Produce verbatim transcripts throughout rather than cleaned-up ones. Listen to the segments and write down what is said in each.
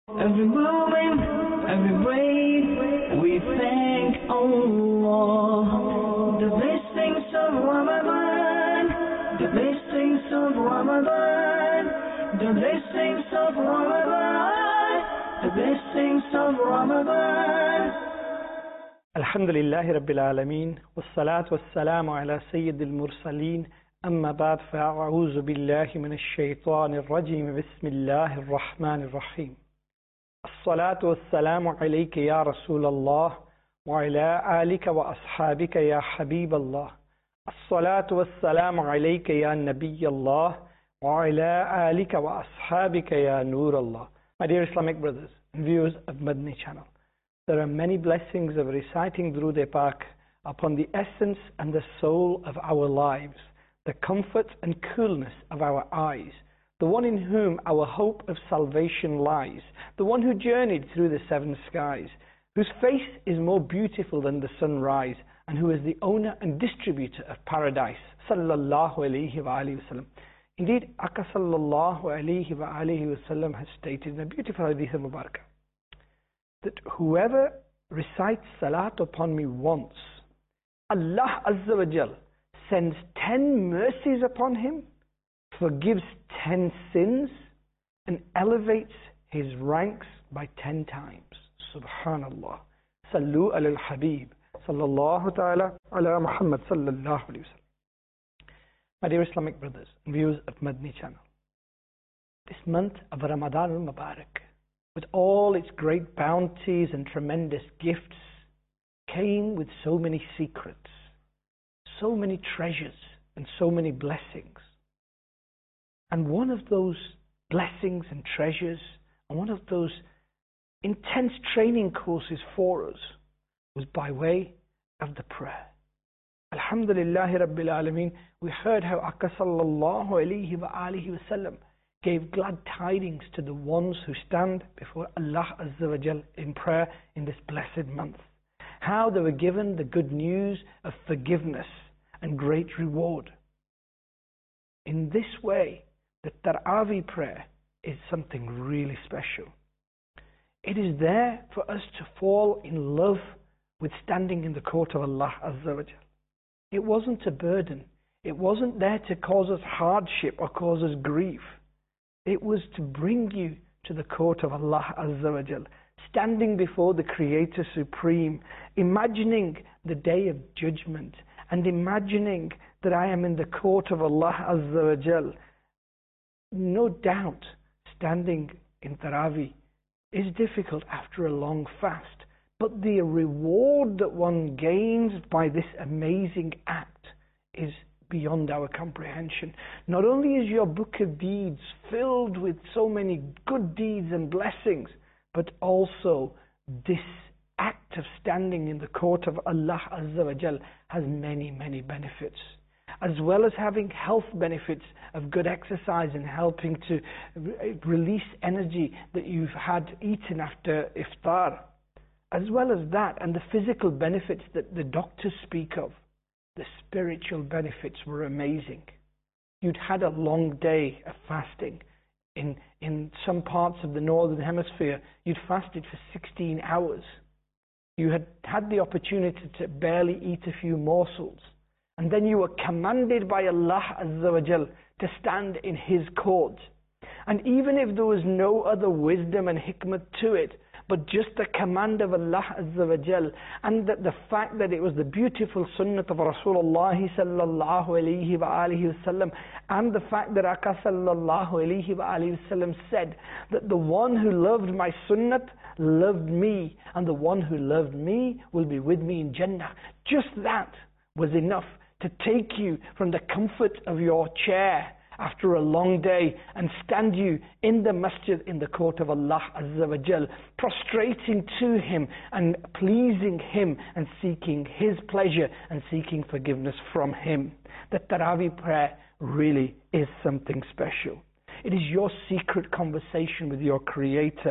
Every moment, every breath, we thank Allah. The blessings of Ramadan, the blessings of Ramadan, the blessings of Ramadan, the blessings of Ramadan. Alhamdulillahi Rabbil Alameen, wassalatu wassalamu ala Sayyidil Mursaleen, amma ba'd fa'a'udhu billahi minash shaitanir rajim, bismillahir rahmanir rahim. As-salatu wassalamu alayka ya Rasulallah, wa ala alika wa ashabika ya Habiballah. As-salatu wassalamu alayka ya Nabiyallah, wa ala alika wa ashabika ya Nurallah. My dear Islamic brothers and viewers of Madani channel, there are many blessings of reciting Durood Pak upon the essence and the soul of our lives, the comfort and coolness of our eyes, the one in whom our hope of salvation lies, the one who journeyed through the seven skies, whose face is more beautiful than the sunrise, and who is the owner and distributor of paradise, sallallahu alayhi wa alayhi wa sallam. Indeed, Aka sallallahu alayhi wa alayhi wa sallam has stated in a beautiful hadith of Mubarakah, that whoever recites salat upon me once, Allah Azza wa Jal sends ten mercies upon him, forgives ten sins, and elevates his ranks by ten times. Subhanallah. Sallu ala al-Habib. Sallallahu ta'ala ala Muhammad sallallahu alayhi wa sallam. My dear Islamic brothers and viewers of Madani channel, this month of Ramadan al-Mubarak, with all its great bounties and tremendous gifts, came with so many secrets, so many treasures, and so many blessings. And one of those blessings and treasures, and one of those intense training courses for us, was by way of the prayer. Alhamdulillahi Rabbil Alameen, we heard how Aka sallallahu alayhi wa alihi wa sallam gave glad tidings to the ones who stand before Allah Azza wa Jal in prayer in this blessed month. How they were given the good news of forgiveness and great reward. In this way, the Tarawih prayer is something really special. It is there for us to fall in love with standing in the court of Allah Azza wa Jal. It wasn't a burden. It wasn't there to cause us hardship or cause us grief. It was to bring you to the court of Allah Azza wa Jal, standing before the Creator Supreme, imagining the day of judgment, and imagining that I am in the court of Allah Azza wa Jal. No doubt, standing in Tarawih is difficult after a long fast, but the reward that one gains by this amazing act is beyond our comprehension. Not only is your book of deeds filled with so many good deeds and blessings, but also this act of standing in the court of Allah Azza wa Jal has many, many benefits, as well as having health benefits of good exercise and helping to re- release energy that you've had eaten after iftar, as well as that and the physical benefits that the doctors speak of. The spiritual benefits were amazing. You'd had a long day of fasting. In, in some parts of the northern hemisphere, you'd fasted for sixteen hours. You had had the opportunity to barely eat a few morsels. And then you were commanded by Allah Azza wa Jal to stand in His court. And even if there was no other wisdom and hikmah to it, but just the command of Allah Azza wa Jal, and that the fact that it was the beautiful sunnah of Rasulullah sallallahu alayhi wa alihi wa sallam, and the fact that Aka sallallahu alayhi wa alihi wa sallam said that the one who loved my sunnah loved me, and the one who loved me will be with me in Jannah. Just that was enough to take you from the comfort of your chair after a long day and stand you in the masjid in the court of Allah Azza wa Jal, prostrating to Him and pleasing Him and seeking His pleasure and seeking forgiveness from Him. The Tarawih prayer really is something special. It is your secret conversation with your Creator.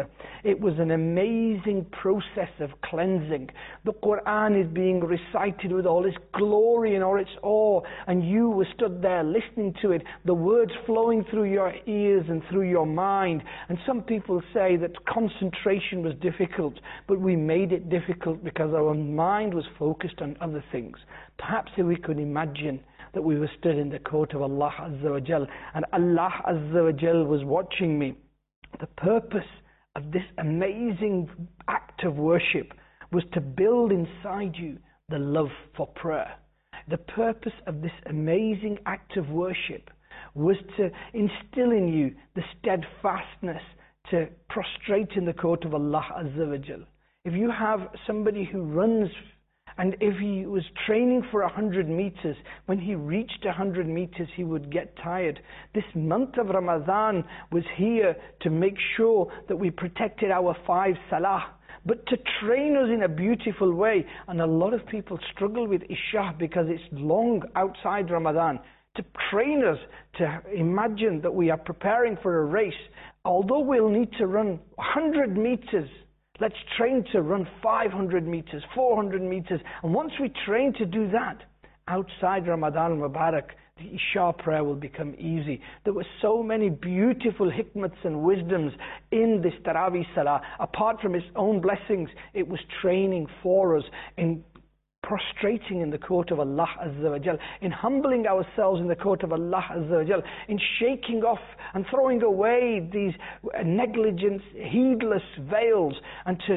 It was an amazing process of cleansing. The Quran is being recited with all its glory and all its awe, and you were stood there listening to it, the words flowing through your ears and through your mind. And some people say that concentration was difficult, but we made it difficult because our mind was focused on other things. Perhaps if we could imagine that we were stood in the court of Allah Azza wa Jal, and Allah Azza wa Jal was watching me. The purpose of this amazing act of worship was to build inside you the love for prayer. The purpose of this amazing act of worship was to instill in you the steadfastness to prostrate in the court of Allah Azza wa Jal. If you have somebody who runs, and if he was training for a hundred meters, when he reached a hundred meters he would get tired. This month of Ramadan was here to make sure that we protected our five salah, but to train us in a beautiful way. And a lot of people struggle with Isha because it's long outside Ramadan. To train us to imagine that we are preparing for a race. Although we'll need to run one hundred meters, let's train to run five hundred meters, four hundred meters. And once we train to do that, outside Ramadan Mubarak, the Isha prayer will become easy. There were so many beautiful hikmats and wisdoms in this Taraweeh Salah. Apart from its own blessings, it was training for us in prostrating in the court of Allah Azza wa Jal, in humbling ourselves in the court of Allah Azza wa Jal, in shaking off and throwing away these negligent, heedless veils, and to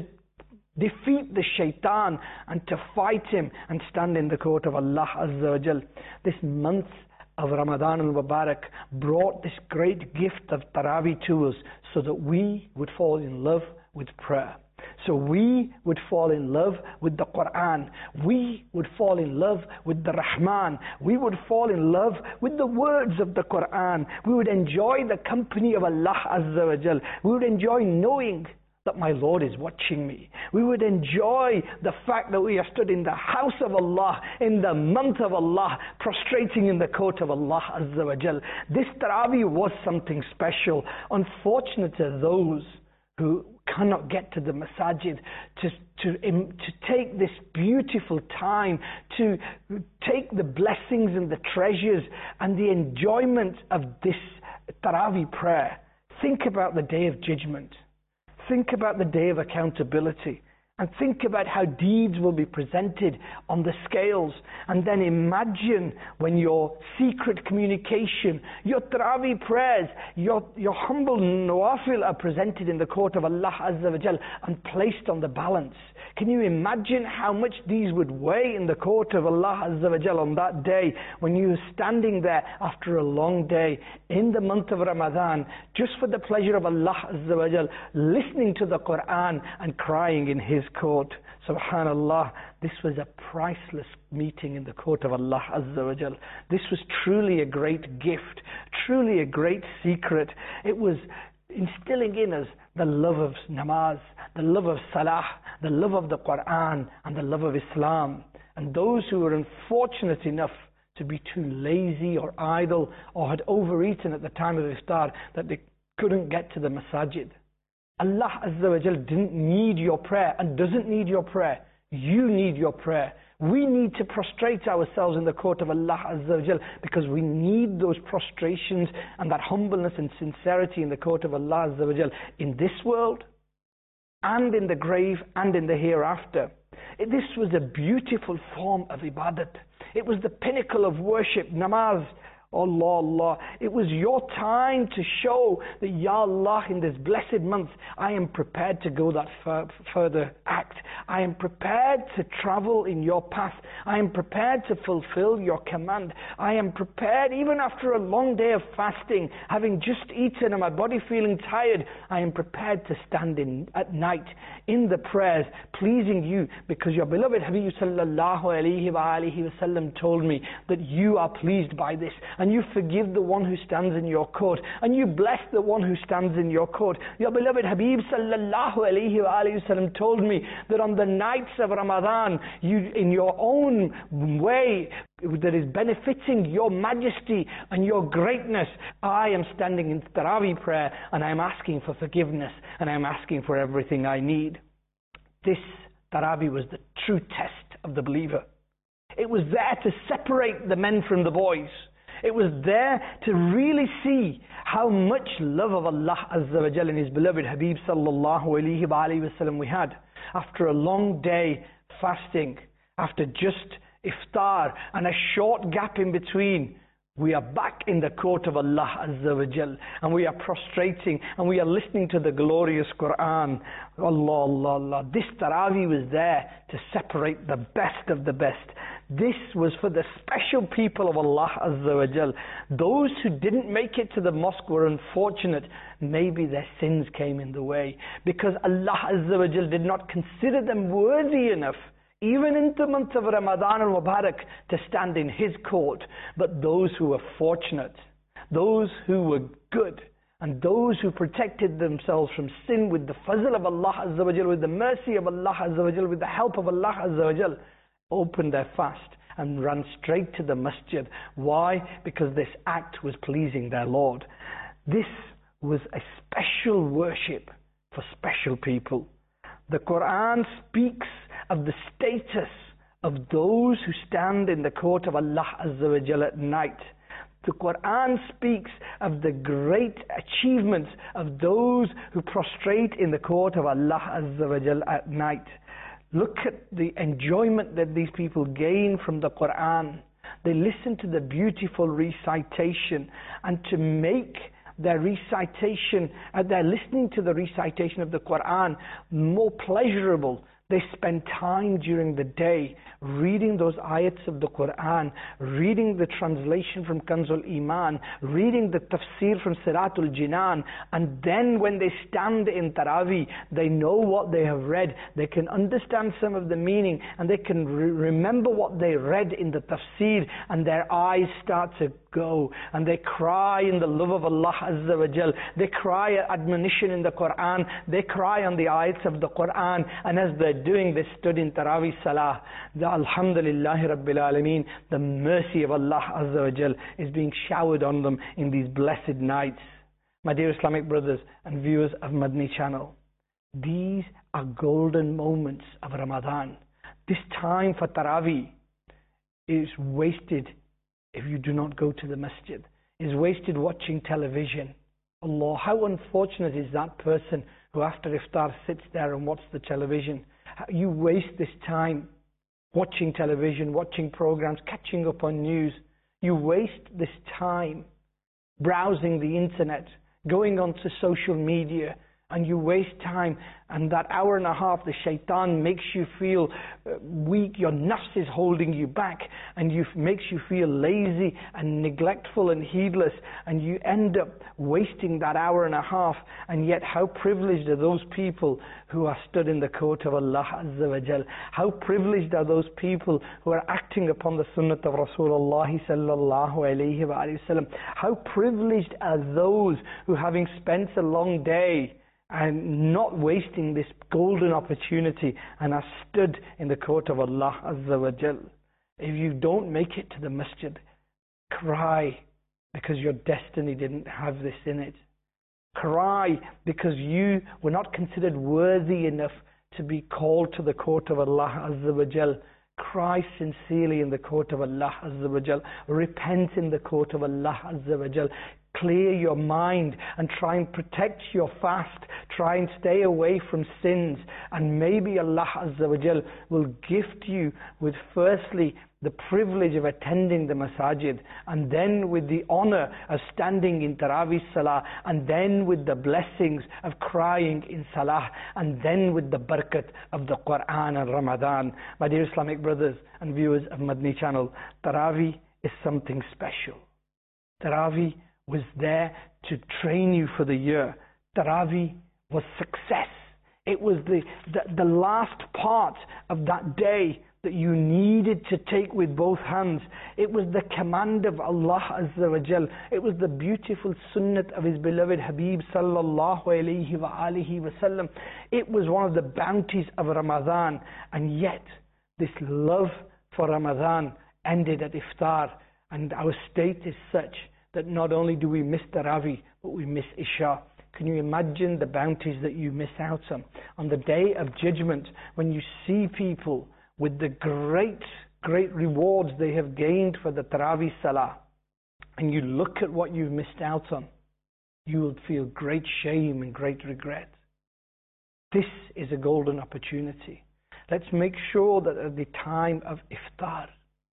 defeat the shaitan and to fight him and stand in the court of Allah Azza wa Jal. This month of Ramadan al-Mubarak brought this great gift of Taraweeh to us so that we would fall in love with prayer. So we would fall in love with the Quran. We would fall in love with the Rahman. We would fall in love with the words of the Quran. We would enjoy the company of Allah Azza wa Jal. We would enjoy knowing that my Lord is watching me. We would enjoy the fact that we are stood in the house of Allah, in the month of Allah, prostrating in the court of Allah Azza wa Jal. This Taraweeh was something special. Unfortunate are those who cannot get to the masajid to, to, to take this beautiful time, to take the blessings and the treasures and the enjoyment of this Taraweeh prayer. Think about the day of judgment. Think about the day of accountability. And think about how deeds will be presented on the scales. And then imagine when your secret communication, your Taraweeh prayers, your, your humble nawafil are presented in the court of Allah Azza wa Jal and placed on the balance. Can you imagine how much these would weigh in the court of Allah Azza wa Jal on that day when you are standing there after a long day in the month of Ramadan just for the pleasure of Allah Azza wa Jal, listening to the Quran and crying in His court. Subhanallah, this was a priceless meeting in the court of Allah Azza wa Jal. This was truly a great gift, truly a great secret. It was instilling in us the love of namaz, the love of salah, the love of the Quran, and the love of Islam. And those who were unfortunate enough to be too lazy or idle or had overeaten at the time of iftar that they couldn't get to the masajid. Allah Azza wa Jal didn't need your prayer and doesn't need your prayer. You need your prayer. We need to prostrate ourselves in the court of Allah Azza wa Jal because we need those prostrations and that humbleness and sincerity in the court of Allah Azza wa Jal in this world and in the grave and in the hereafter. This was a beautiful form of ibadat. It was the pinnacle of worship, namaz. Allah, Allah. It was your time to show that, Ya Allah, in this blessed month, I am prepared to go that fur further act. I am prepared to travel in your path. I am prepared to fulfill your command. I am prepared, even after a long day of fasting, having just eaten and my body feeling tired, I am prepared to stand in at night in the prayers, pleasing you, because your beloved Habib sallallahu alayhi wa alihi wa sallam told me that you are pleased by this. And you forgive the one who stands in your court, and you bless the one who stands in your court. Your beloved Habib sallallahu alayhi wa alayhi wa sallam told me that on on the nights of Ramadan, you, in your own way that is benefiting your majesty and your greatness, I am standing in Taraweeh prayer and I am asking for forgiveness and I am asking for everything I need. This Taraweeh was the true test of the believer. It was there to separate the men from the boys. It was there to really see how much love of Allah Azza wa Jalla and His beloved Habib sallallahu alayhi wa alayhi wa sallam we had. After a long day fasting, after just iftar and a short gap in between, we are back in the court of Allah Azza wa Jal, and we are prostrating and we are listening to the glorious Quran. Allah, Allah, Allah. This Taraweeh was there to separate the best of the best. This was for the special people of Allah Azza wa Jal. Those who didn't make it to the mosque were unfortunate. Maybe their sins came in the way, because Allah Azza wa Jal did not consider them worthy enough, even in the month of Ramadan al-Mubarak, to stand in His court. But those who were fortunate, those who were good, and those who protected themselves from sin with the fazl of Allah Azza wa Jal, with the mercy of Allah Azza wa Jal, with the help of Allah Azza wa Jal, opened their fast and ran straight to the masjid. Why? Because this act was pleasing their Lord. This was a special worship for special people. The Quran speaks of the status of those who stand in the court of Allah Azza wa Jalla at night. The Quran speaks of the great achievements of those who prostrate in the court of Allah Azza wa Jalla at night. Look at the enjoyment that these people gain from the Quran. They listen to the beautiful recitation, and to make their recitation, uh, they're listening to the recitation of the Quran more pleasurable. They spend time during the day reading those ayats of the Quran, reading the translation from Kanzul Iman, reading the tafsir from Siratul Jinan, and then when they stand in Taraweeh, they know what they have read, they can understand some of the meaning, and they can re remember what they read in the tafsir, and their eyes start to go, and they cry in the love of Allah Azza wa Jal. They cry at admonition in the Quran, they cry on the ayats of the Quran, and as they're doing this, stood in Taraweeh Salah. The Alhamdulillahi Rabbil Alameen, the mercy of Allah Azza wa Jal is being showered on them in these blessed nights. My dear Islamic brothers and viewers of Madni Channel, these are golden moments of Ramadan. This time for Taraweeh is wasted if you do not go to the masjid, is wasted watching television. Allah, how unfortunate is that person who after iftar sits there and watches the television. You waste this time watching television, watching programs, catching up on news. You waste this time browsing the internet, going onto social media, and you waste time, and that hour and a half the shaitan makes you feel weak, your nafs is holding you back, and you makes you feel lazy and neglectful and heedless, and you end up wasting that hour and a half. And yet how privileged are those people who are stood in the court of Allah Azza wa Jal. How privileged are those people who are acting upon the sunnah of Rasulullah sallallahu alayhi wa sallam. How privileged are those who, having spent a long day and not wasting this golden opportunity, and are stood in the court of Allah Azza wa Jal. If you don't make it to the masjid, cry because your destiny didn't have this in it. Cry because you were not considered worthy enough to be called to the court of Allah Azza wa Jal. Cry sincerely in the court of Allah Azza wa Jal. Repent in the court of Allah Azza wa Jal. Clear your mind and try and protect your fast. Try and stay away from sins, and maybe Allah Azza wa Jal will gift you with, firstly, the privilege of attending the masajid, and then with the honor of standing in Taraweeh Salah, and then with the blessings of crying in Salah, and then with the barakat of the Quran and Ramadan. My dear Islamic brothers and viewers of Madni Channel, Taraweeh is something special. Taraweeh was there to train you for the year. Taraweeh was success. It was the, the, the last part of that day that you needed to take with both hands. It was the command of Allah Azza wa Jal. It was the beautiful sunnat of His beloved Habib sallallahu alayhi wa alihi wa sallam. It was one of the bounties of Ramadan. And yet, this love for Ramadan ended at iftar. And our state is such that not only do we miss Tarawih, but we miss Isha. Can you imagine the bounties that you miss out on? On the day of judgment, when you see people with the great, great rewards they have gained for the Tarawih Salah, and you look at what you've missed out on, you will feel great shame and great regret. This is a golden opportunity. Let's make sure that at the time of iftar,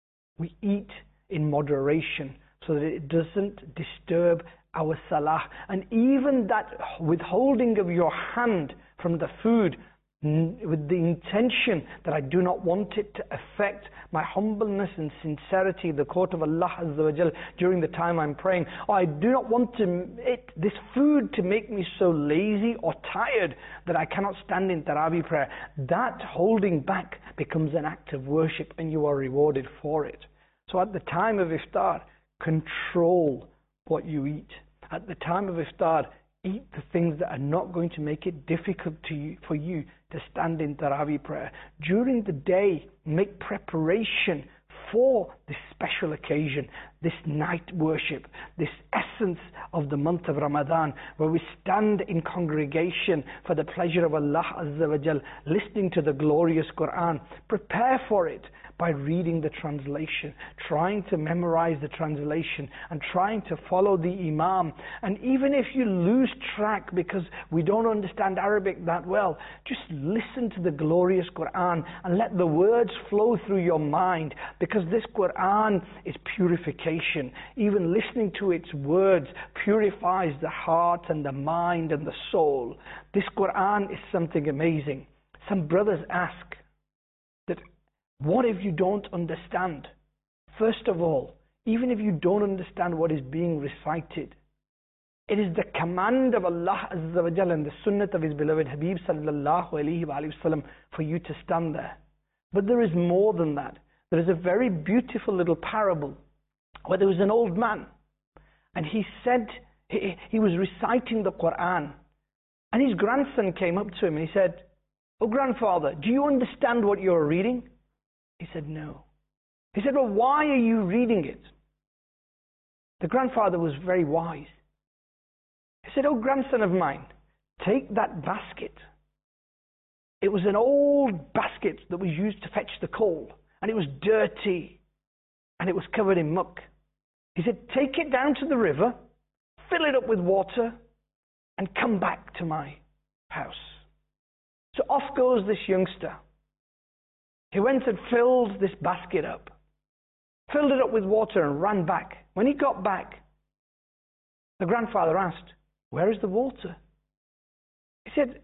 we eat in moderation so that it doesn't disturb our salah. And even that withholding of your hand from the food with the intention that I do not want it to affect my humbleness and sincerity in the court of Allah Azza wa Jal during the time I'm praying, or I do not want to, it, this food to make me so lazy or tired that I cannot stand in Tarawih prayer. That holding back becomes an act of worship and you are rewarded for it. So at the time of iftar, control what you eat. At the time of iftar, eat the things that are not going to make it difficult to you, for you to stand in Tarawih prayer. During the day, make preparation for this special occasion, this night worship, this essence of the month of Ramadan, where we stand in congregation for the pleasure of Allah Azza wa Jal, listening to the glorious Quran. Prepare for it by reading the translation, trying to memorize the translation, and trying to follow the Imam. And even if you lose track because we don't understand Arabic that well, just listen to the glorious Quran and let the words flow through your mind, because this Quran is purification. Even listening to its words purifies the heart and the mind and the soul. This Quran is something amazing. Some brothers ask that, what if you don't understand? First of all, even if you don't understand what is being recited, it is the command of Allah Azza wa Jalla and the sunnat of His beloved Habib sallallahu alayhi wa sallam for you to stand there. But there is more than that. There is a very beautiful little parable where there was an old man, and he said, he, he was reciting the Quran, and his grandson came up to him and he said, "Oh grandfather, do you understand what you're reading?" He said, "No." He said, "Well, why are you reading it?" The grandfather was very wise. He said, "Oh grandson of mine, take that basket." It was an old basket that was used to fetch the coal, and it was dirty, and it was covered in muck. He said, "Take it down to the river, fill it up with water, and come back to my house." So off goes this youngster. He went and filled this basket up, filled it up with water and ran back. When he got back, the grandfather asked, "Where is the water?" He said,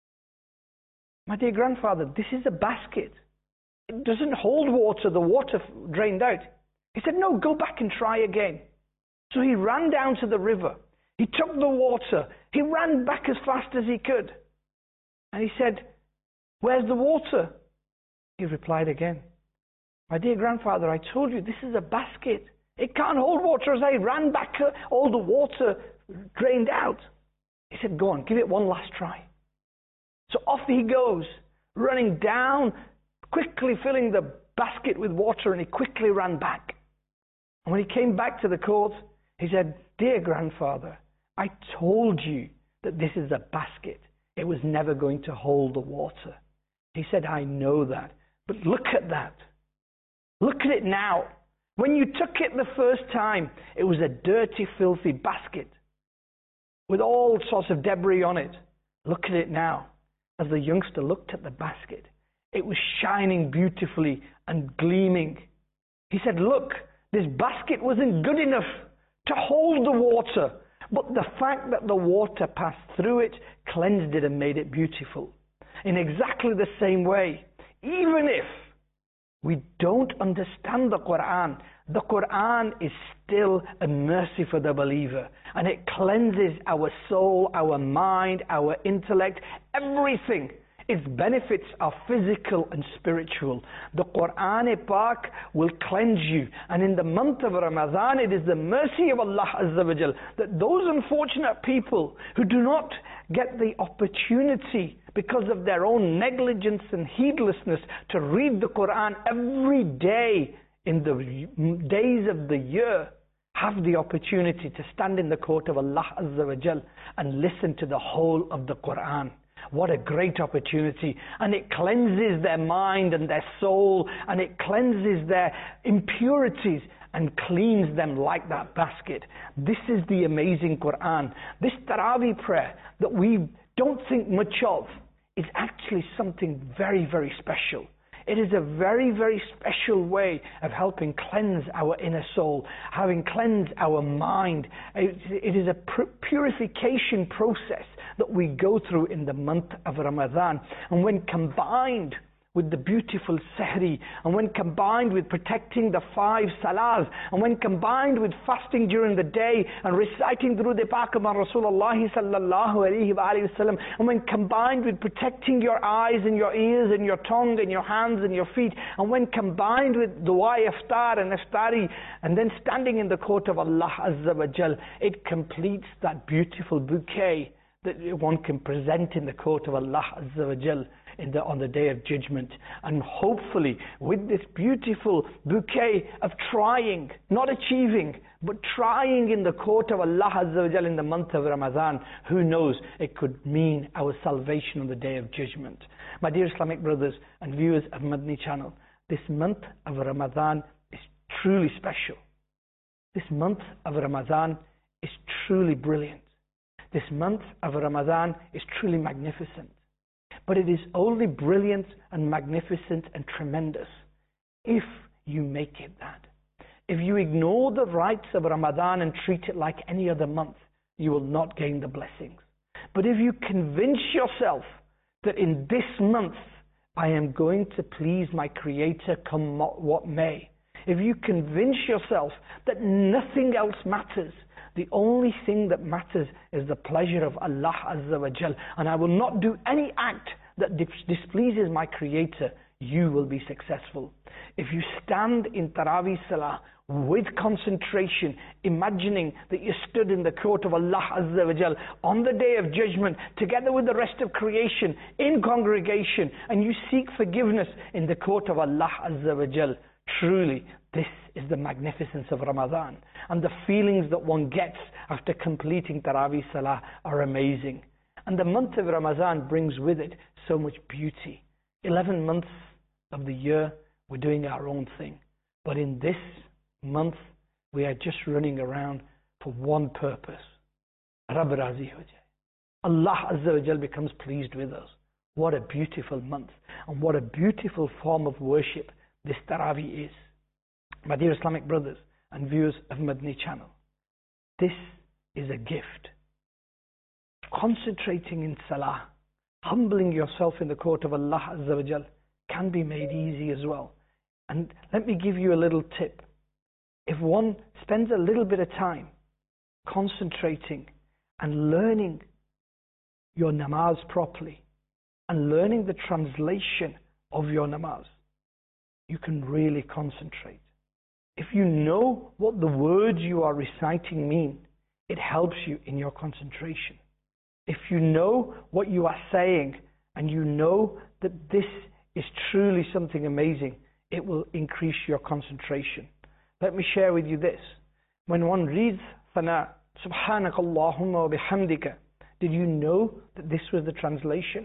"My dear grandfather, this is a basket. It doesn't hold water. The water drained out." He said, "No, go back and try again." So he ran down to the river. He took the water. He ran back as fast as he could. And he said, "Where's the water?" He replied again, "My dear grandfather, I told you this is a basket. It can't hold water." As I ran back, all the water drained out. He said, "Go on, give it one last try." So off he goes, running down, quickly filling the basket with water, and he quickly ran back. And when he came back to the court, he said, "Dear grandfather, I told you that this is a basket. It was never going to hold the water." He said, "I know that. But look at that. Look at it now. When you took it the first time, it was a dirty, filthy basket with all sorts of debris on it. Look at it now." As the youngster looked at the basket, it was shining beautifully and gleaming. He said, "Look, this basket wasn't good enough to hold the water, but the fact that the water passed through it cleansed it and made it beautiful." In exactly the same way, even if we don't understand the Quran, the Quran is still a mercy for the believer, and it cleanses our soul, our mind, our intellect, everything. Its benefits are physical and spiritual. The Quran-e-Pak will cleanse you. And in the month of Ramadan, it is the mercy of Allah Azza wa Jal that those unfortunate people who do not get the opportunity because of their own negligence and heedlessness to read the Quran every day in the days of the year, have the opportunity to stand in the court of Allah Azza wa Jal and listen to the whole of the Quran. What a great opportunity. And it cleanses their mind and their soul, and it cleanses their impurities and cleans them like that basket. This is the amazing Quran. This Taraweeh prayer that we don't think much of is actually something very, very special. It is a very, very special way of helping cleanse our inner soul, having cleansed our mind. It is a purification process that we go through in the month of Ramadan. And when combined with the beautiful Sahri, and when combined with protecting the five salahs, and when combined with fasting during the day and reciting through the Pak of Rasulullah sallallahu alayhi wa sallam, and when combined with protecting your eyes and your ears and your tongue and your hands and your feet, and when combined with dua iftar and iftari, and then standing in the court of Allah Azza wa Jal, it completes that beautiful bouquet that one can present in the court of Allah Azza wa Jal in the, on the Day of Judgment. And hopefully with this beautiful bouquet of trying, not achieving, but trying in the court of Allah Azza wa Jal in the month of Ramadan, who knows, it could mean our salvation on the Day of Judgment. My dear Islamic brothers and viewers of Madani Channel, this month of Ramadan is truly special. This month of Ramadan is truly brilliant. This month of Ramadan is truly magnificent. But it is only brilliant and magnificent and tremendous if you make it that. If you ignore the rights of Ramadan and treat it like any other month, you will not gain the blessings. But if you convince yourself that in this month I am going to please my Creator come what may, if you convince yourself that nothing else matters, the only thing that matters is the pleasure of Allah Azza wa Jal, and I will not do any act that displeases my Creator, you will be successful. If you stand in Taraweeh Salah with concentration, imagining that you stood in the court of Allah Azza wa Jal on the Day of Judgment together with the rest of creation in congregation, and you seek forgiveness in the court of Allah Azza wa Jal, truly this is the magnificence of Ramadan. And the feelings that one gets after completing Taraweeh Salah are amazing. And the month of Ramadan brings with it so much beauty. Eleven months of the year we're doing our own thing. But in this month we are just running around for one purpose. Rabb Razi ho jaye. Allah Azza wa Jal becomes pleased with us. What a beautiful month. And what a beautiful form of worship this Taraweeh is. My dear Islamic brothers and viewers of Madani Channel, this is a gift. Concentrating in Salah, humbling yourself in the court of Allah Azza wa Jal can be made easy as well. And let me give you a little tip. If one spends a little bit of time concentrating and learning your namaz properly and learning the translation of your namaz, you can really concentrate. If you know what the words you are reciting mean, it helps you in your concentration. If you know what you are saying and you know that this is truly something amazing, it will increase your concentration. Let me share with you this. When one reads Thana, Subhanakallahumma wa bihamdika, did you know that this was the translation?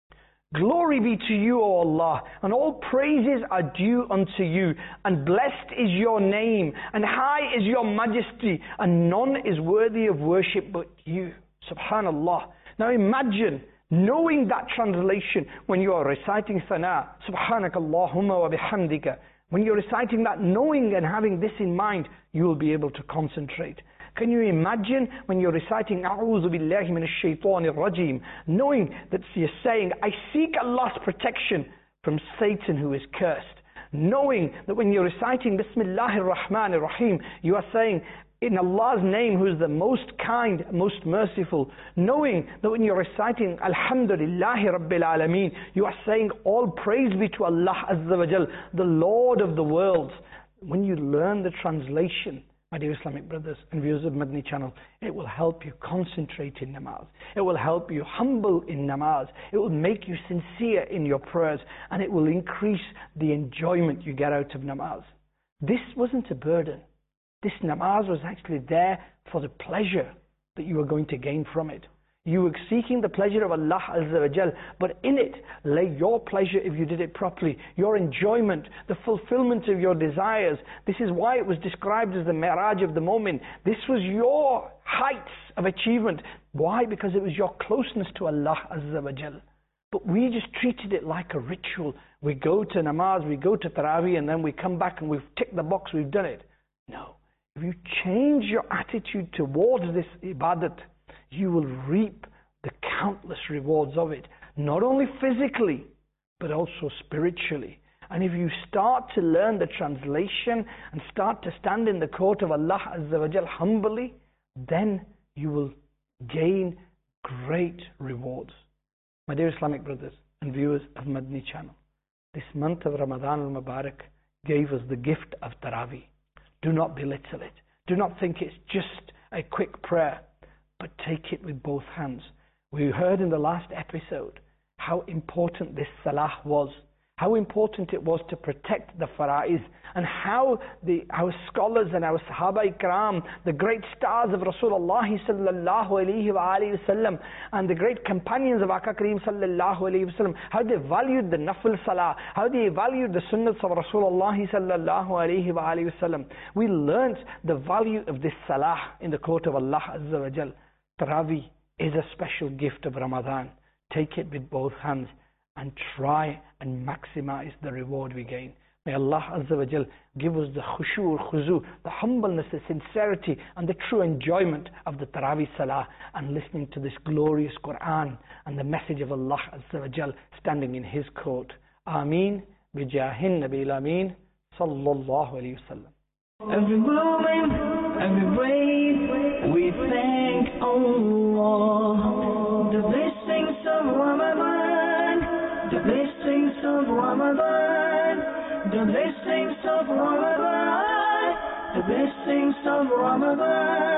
Glory be to you, O Allah, and all praises are due unto you, and blessed is your name, and high is your majesty, and none is worthy of worship but you. Subhanallah. Now imagine knowing that translation when you are reciting Thana, Subhanakallahumma wa bihamdika. When you're reciting that, knowing and having this in mind, you will be able to concentrate. Can you imagine when you're reciting A'udhu billahi minash shaitanir rajim, knowing that you're saying, I seek Allah's protection from Satan who is cursed. Knowing that when you're reciting Bismillahir Rahmanir Rahim, you are saying, in Allah's name, who is the most kind, most merciful, knowing that when you're reciting Alhamdulillahi Rabbil Alameen, you are saying all praise be to Allah Azza wa Jal, the Lord of the worlds. When you learn the translation, my dear Islamic brothers and viewers of Madani channel, it will help you concentrate in namaz. It will help you humble in namaz. It will make you sincere in your prayers, and it will increase the enjoyment you get out of namaz. This wasn't a burden. This namaz was actually there for the pleasure that you were going to gain from it. You were seeking the pleasure of Allah Azza wa Jal, but in it lay your pleasure if you did it properly, your enjoyment, the fulfillment of your desires. This is why it was described as the Mi'raj of the Mu'min. This was your heights of achievement. Why? Because it was your closeness to Allah Azza wa Jal. But we just treated it like a ritual. We go to namaz, we go to Taraweeh, and then we come back and we've ticked the box, we've done it. No. If you change your attitude towards this ibadat, you will reap the countless rewards of it, not only physically, but also spiritually. And if you start to learn the translation and start to stand in the court of Allah Azza wa Jal humbly, then you will gain great rewards. My dear Islamic brothers and viewers of Madani channel, this month of Ramadan al-Mubarak gave us the gift of Taraweeh. Do not belittle it. Do not think it's just a quick prayer, but take it with both hands. We heard in the last episode how important this salah was, how important it was to protect the fara'is, and how the, our scholars and our Sahaba Ikram, the great stars of Rasulullah sallallahu alayhi wa alayhi wa sallam, and the great companions of Aka Kareem sallallahu alayhi wa sallam, how they valued the nafil salah, how they valued the sunnahs of Rasulullah sallallahu alayhi wa alayhi wa sallam. We learnt the value of this salah in the court of Allah Azza wa Jal. Taraweeh is a special gift of Ramadan. Take it with both hands and try and maximize the reward we gain. May Allah Azza wa Jal give us the khushu' al-khuzu, the humbleness, the sincerity, and the true enjoyment of the Taraweeh Salah and listening to this glorious Quran and the message of Allah Azza wa Jal standing in His court. Ameen. Bijahin Nabil Ameen. Sallallahu alayhi wa sallam. Every moment, every breath, we thank Allah. The blessings of Ramadan, the blessings of Ramadan, the blessings of Ramadan, the blessings of Ramadan.